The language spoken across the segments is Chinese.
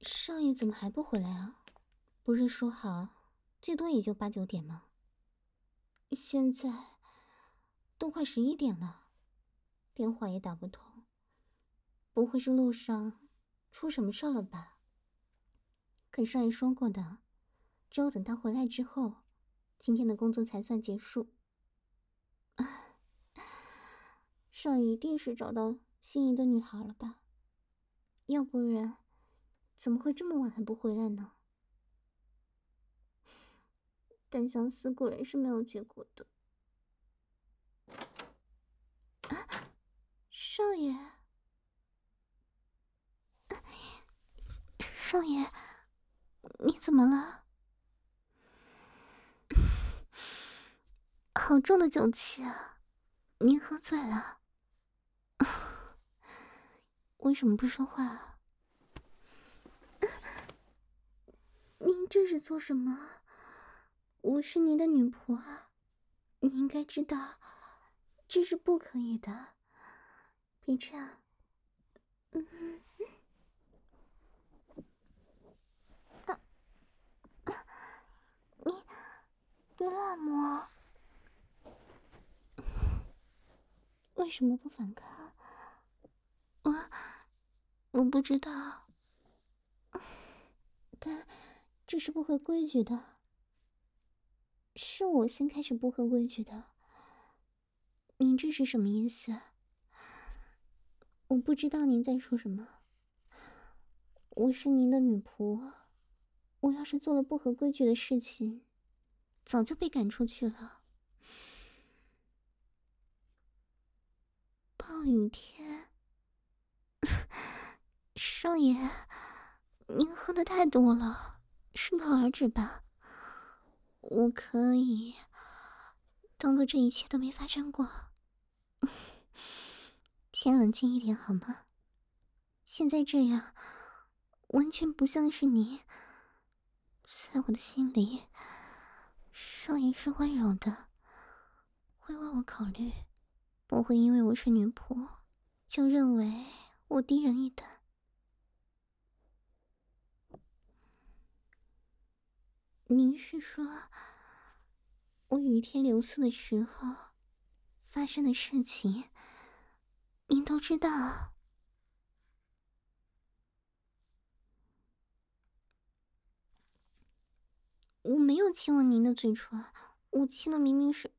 少爷怎么还不回来啊？不是说好最多也就8、9点吗？现在都快11点了，电话也打不通，不会是路上出什么事了吧？可少爷说过的，只有等他回来之后，今天的工作才算结束。少爷一定是找到心仪的女孩了吧？要不然怎么会这么晚还不回来呢？但相思果然是没有结果的。少爷，少爷，你怎么了？好重的酒气啊！您喝醉了？为什么不说话啊？您这是做什么？我是您的女仆啊，你应该知道，这是不可以的。别这样，你别乱摸。为什么不反抗？我不知道，但这是不合规矩的。是我先开始不合规矩的。您这是什么意思？我不知道您在说什么。我是您的女仆，我要是做了不合规矩的事情，早就被赶出去了。暴雨天，少爷，您喝的太多了，适可而止吧。我可以当做这一切都没发生过。先冷静一点好吗？现在这样，完全不像是你。在我的心里，少爷是温柔的，会为我考虑，不会因为我是女仆，就认为我低人一等。您是说，我雨天留宿的时候发生的事情，您都知道？我没有亲吻您的嘴唇，我亲的明明是……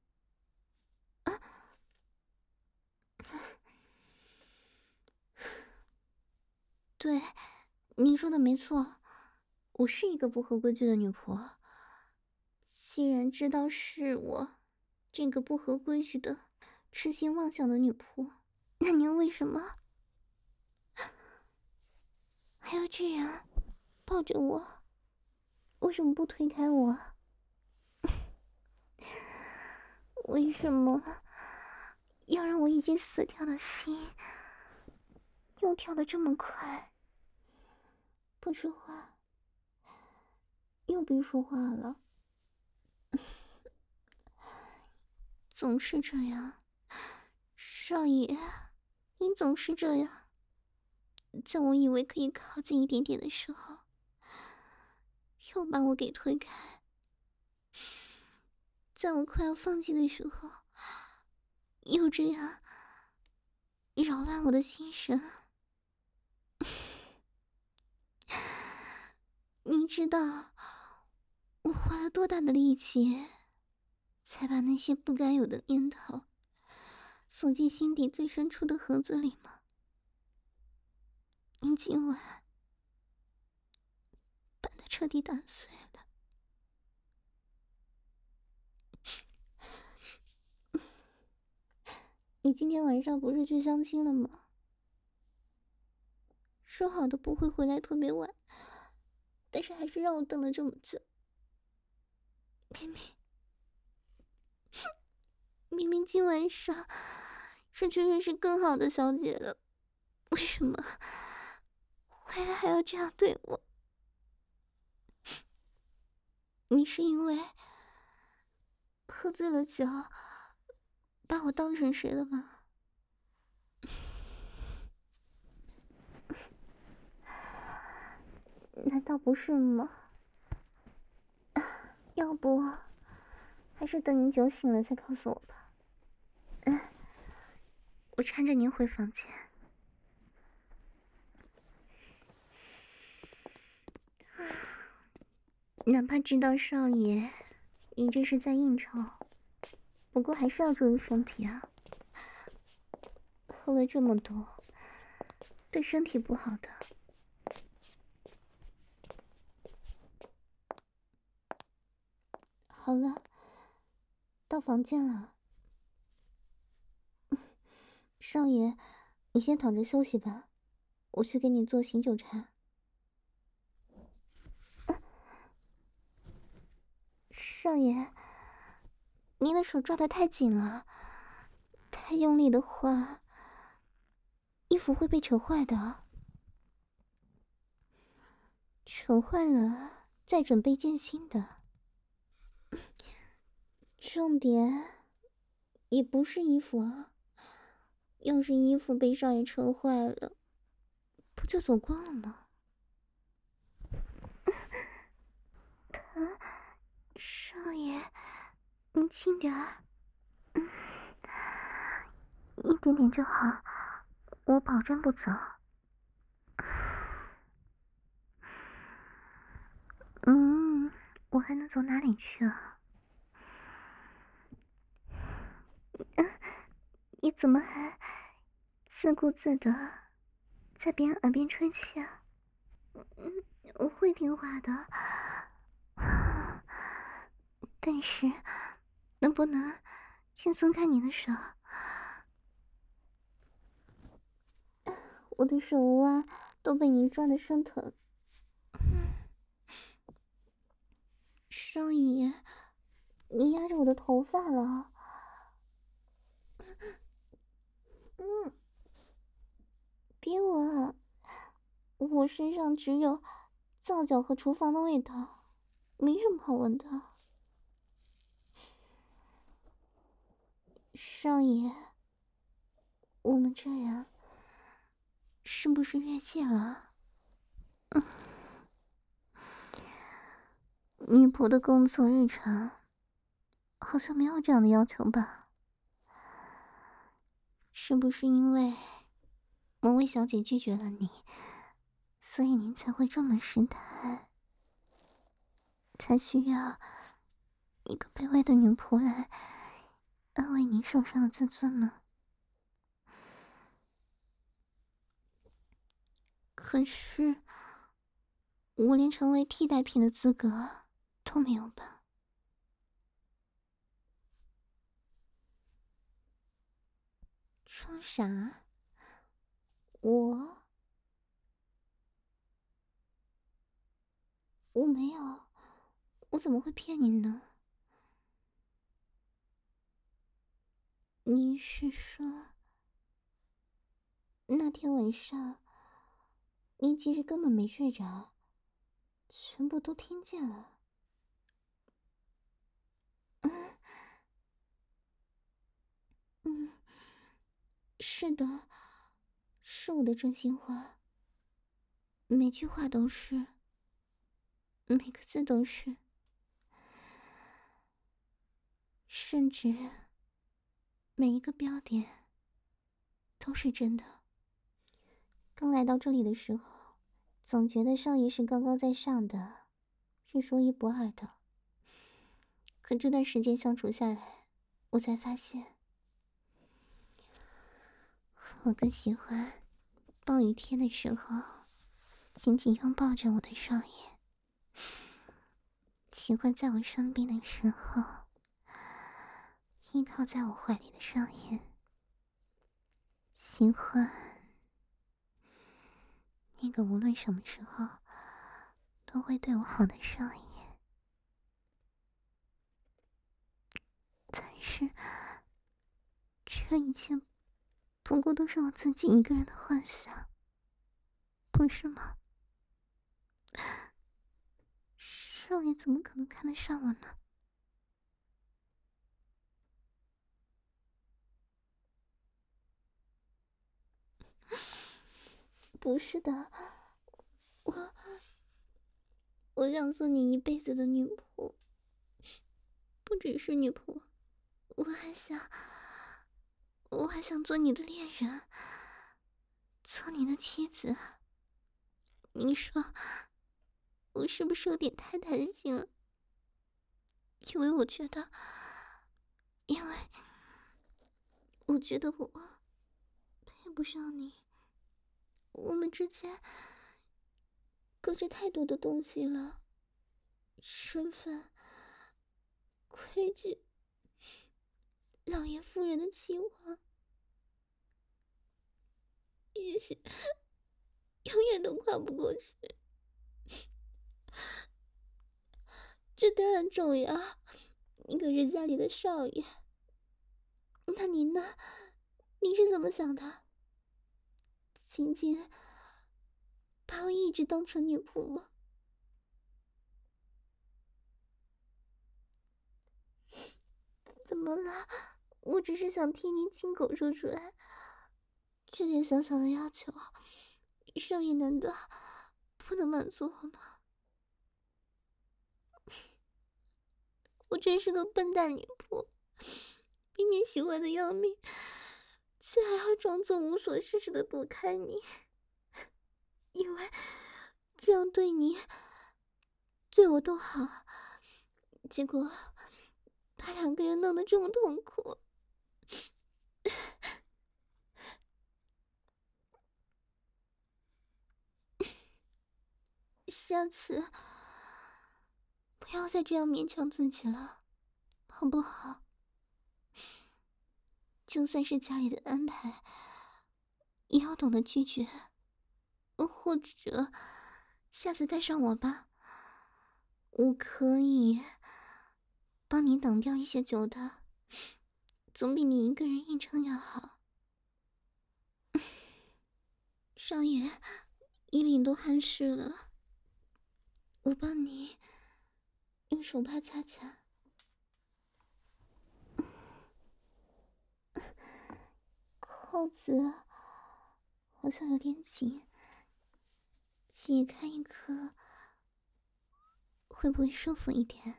对，您说的没错，我是一个不合规矩的女仆。既然知道是我这个不合规矩的、痴心妄想的女仆，那您为什么还要这样抱着我？为什么不推开我？为什么要让我已经死掉的心又跳得这么快？不说话，又别说话了。总是这样，少爷，你总是这样。在我以为可以靠近一点点的时候，又把我给推开。在我快要放弃的时候，又这样扰乱我的心神。你知道我花了多大的力气，才把那些不该有的念头锁进心底最深处的盒子里吗？你今晚把它彻底打碎了。你今天晚上不是去相亲了吗？说好的不会回来特别晚，但是还是让我等了这么久。明明今晚上是去认识更好的小姐了，为什么回来还要这样对我？你是因为喝醉了酒，把我当成谁了吗？ 难道不是吗？要不还是等您酒醒了再告诉我吧。我搀着您回房间。哪怕知道少爷你这是在应酬，不过还是要注意身体啊。喝了这么多，对身体不好的。好了，到房间了。少爷，你先躺着休息吧，我去给你做醒酒茶。少爷，您的手抓得太紧了，太用力的话，衣服会被扯坏的。扯坏了，再准备件新的。重点也不是衣服啊，要是衣服被少爷扯坏了，不就走光了吗？少爷，您轻点儿，一点点就好，我保证不走。我还能走哪里去啊？你怎么还自顾自的在别人耳边吹气啊？我会听话的，但是能不能先松开你的手？我的手腕都被您抓得生疼。少爷，你压着我的头发了。别闻，我身上只有皂角和厨房的味道，没什么好闻的。少爷，我们这样是不是越界了？女仆的工作日常好像没有这样的要求吧？是不是因为某位小姐拒绝了你，所以您才会这么失态，才需要一个卑微的女仆来安慰您受伤的自尊呢？可是我连成为替代品的资格都没有吧？装傻？我没有，我怎么会骗您呢？你是说那天晚上您其实根本没睡着，全部都听见了？嗯，是的，是我的真心话，每句话都是，每个字都是，甚至每一个标点都是真的。刚来到这里的时候，总觉得少爷是高高在上的，是说一不二的。可这段时间相处下来，我才发现，我更喜欢暴雨天的时候紧紧拥抱着我的少爷，喜欢在我生病的时候依靠在我怀里的少爷，喜欢那个无论什么时候都会对我好的少爷。但是这一切不过都是我自己一个人的幻想，不是吗？少爷怎么可能看得上我呢？不是的， 我想做你一辈子的女仆，不只是女仆，我还想做你的恋人，做你的妻子。您说我是不是有点太贪心了？因为我觉得我配不上你，我们之间隔着太多的东西了，身份、规矩、老爷夫人的期望，也许永远都跨不过去。这当然重要，你可是家里的少爷。那您呢？您是怎么想的？仅仅把我一直当成女仆吗？怎么了？我只是想听您亲口说出来，这点小小的要求，少爷难道不能满足我吗？我真是个笨蛋女仆，明明喜欢的要命，却还要装作无所事事的躲开你，因为这样对你、对我都好。结果把两个人弄得这么痛苦。下次不要再这样勉强自己了，好不好？就算是家里的安排，也要懂得拒绝，或者下次带上我吧，我可以帮你挡掉一些酒的，总比你一个人硬撑要好。少爷，衣领都汗湿了，我帮你用手帕擦擦。扣子好像有点紧，解开一颗会不会舒服一点？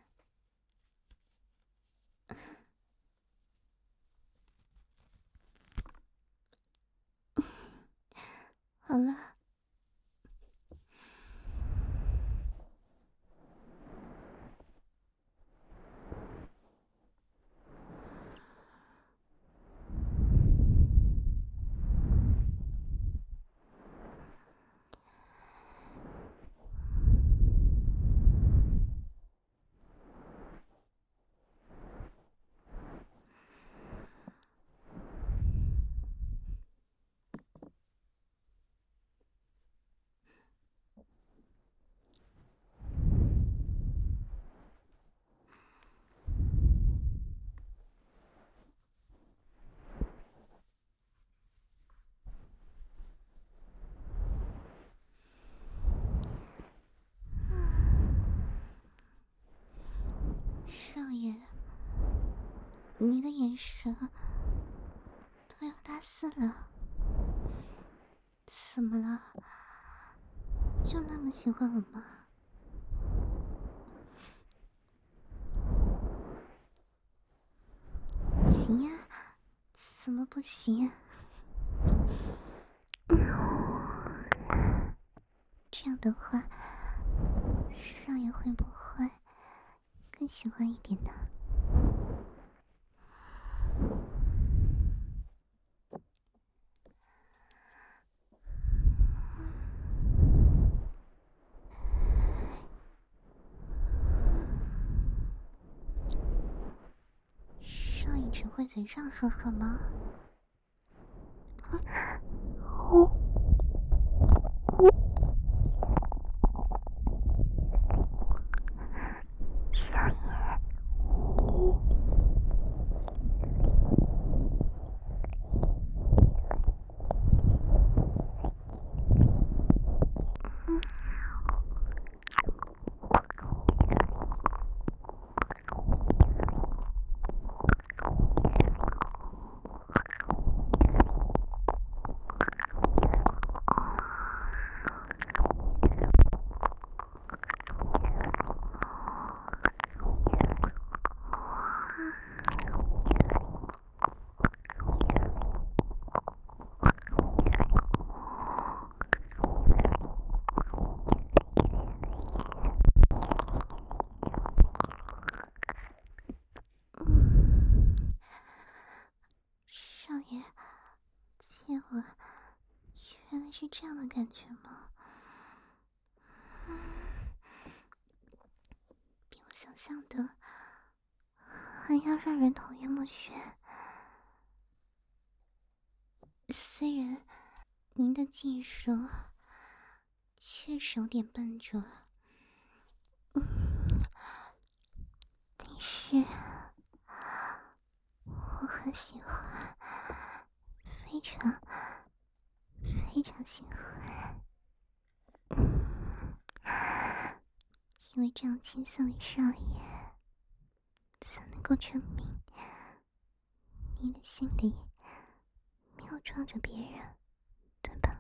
好了。少爷，你的眼神都要大四了，怎么了？就那么喜欢我吗？行呀，怎么不行？这样的话，少爷会不会更喜欢一点呢？少爷只会嘴上说说吗？ 是这样的感觉吗？比我想象的还要让人讨厌莫轩。虽然您的技术确实有点笨拙，但是我很喜欢，非常非常喜欢。因为这样青涩的少爷，才能够证明你的心里没有装着别人，对吧？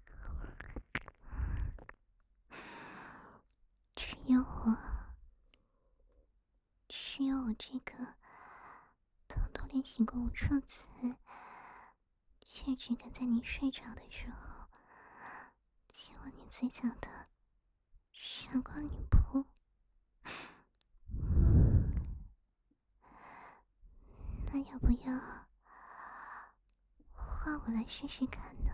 只有我这个偷偷练习过无数次，却只敢在你睡着的时候亲吻你嘴角的闪光女仆。那要不要换我来试试看呢？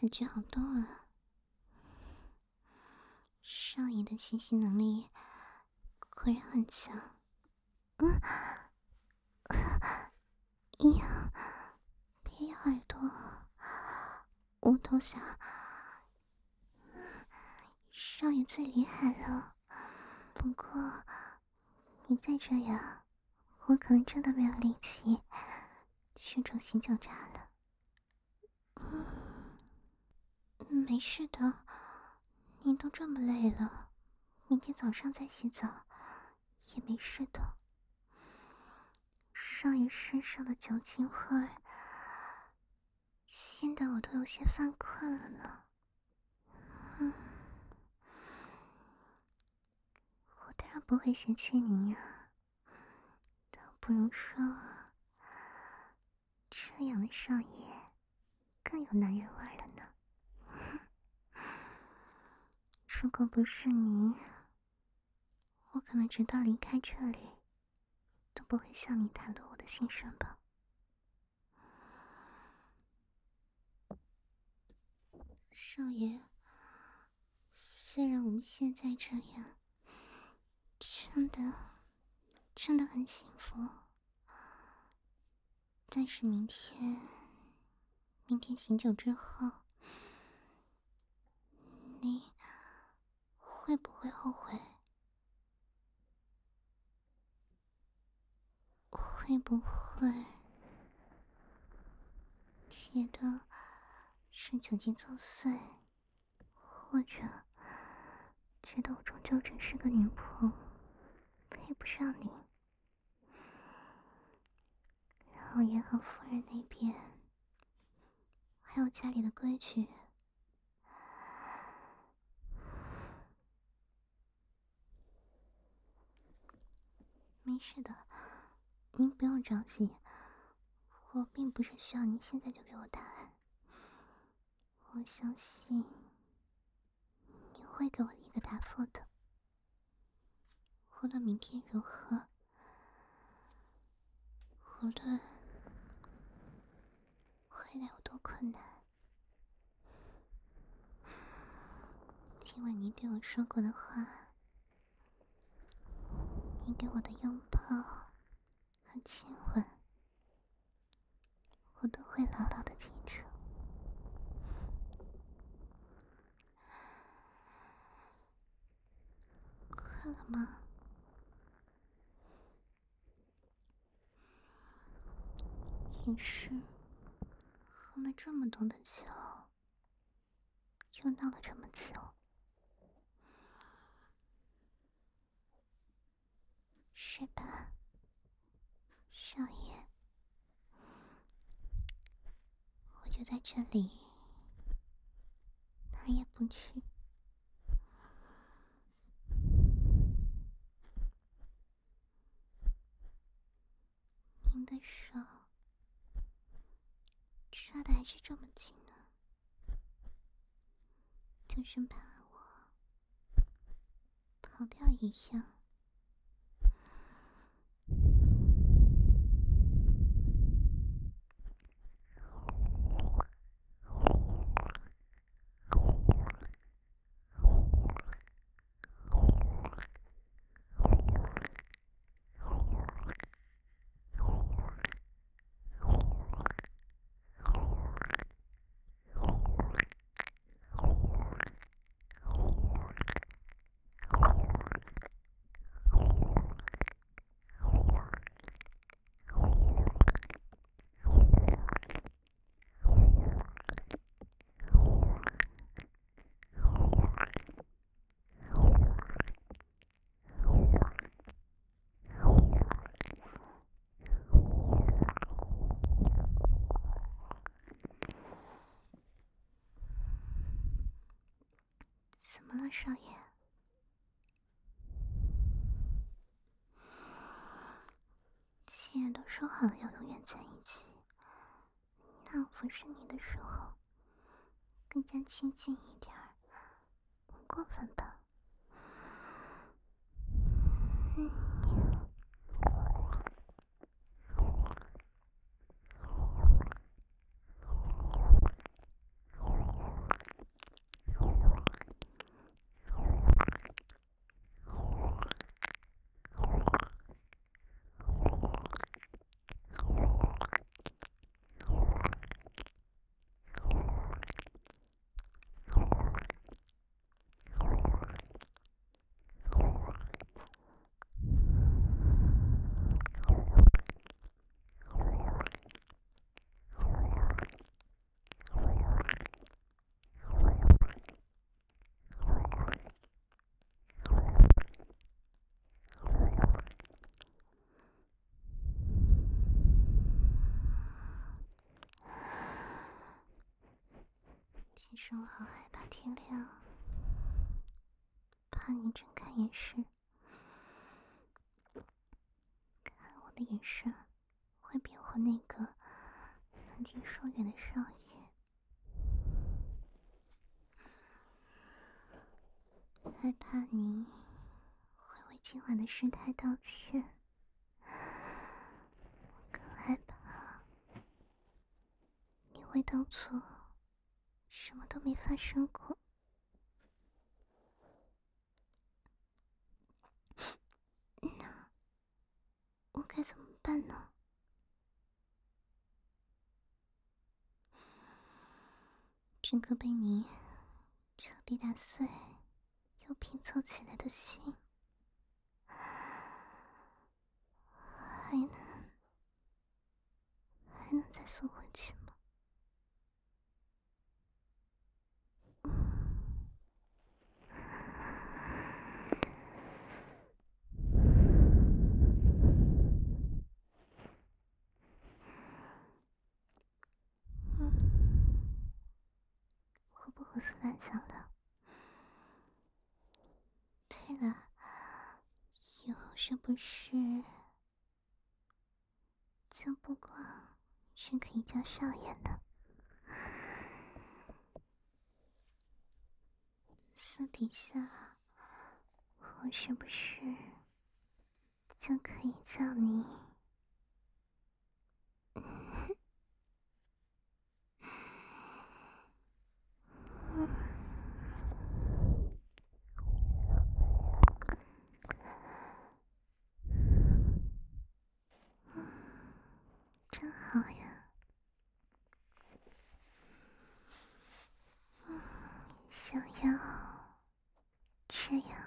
感觉好多了。少爷的学习能力果然很强。呀，别咬耳朵，我都想。少爷最厉害了，不过你再这样，我可能真的没有力气去煮醒酒茶了。没事的，你都这么累了，明天早上再洗澡也没事的。少爷身上的酒精味儿，熏得我都有些犯困了呢。我当然不会嫌弃你呀，倒不如说，这样的少爷更有男人味了呢。如果不是你，我可能直到离开这里，都不会向你袒露我的心声吧。少爷，虽然我们现在这样，真的很幸福，但是明天醒酒之后，你会不会后悔？会不会觉得是酒精作祟，或者觉得我终究只是个女仆，配不上你？老爷和夫人那边，还有家里的规矩，没事的，您不用着急，我并不是需要您现在就给我答案，我相信你会给我一个答复的。无论明天如何，无论回来有多困难，今晚您对我说过的话，您给我的拥抱和亲吻，我都会牢牢的记住。困了吗？也是喝了这么多的酒，又闹了这么久，睡吧，少爷，我就在这里，哪儿也不去。您的手抓的还是这么紧呢，就生怕我跑掉一样。怎么了，少爷？既然都说好了要永远在一起，那我服侍你的时候更加亲近一点儿，不过分吧？ 我好害怕天亮，怕你睁开眼时，看我的眼神会变回那个冷静疏远的少爷。害怕你会为今晚的失态道歉，更害怕你会当作什么都没发生过。那我该怎么办呢？整个被你彻底打碎又拼凑起来的心，还能再送回去吗？我不胡思乱想了。对了，以后是不是就不光是可以叫少爷呢？私底下，我是不是就可以叫你真好呀。想要这样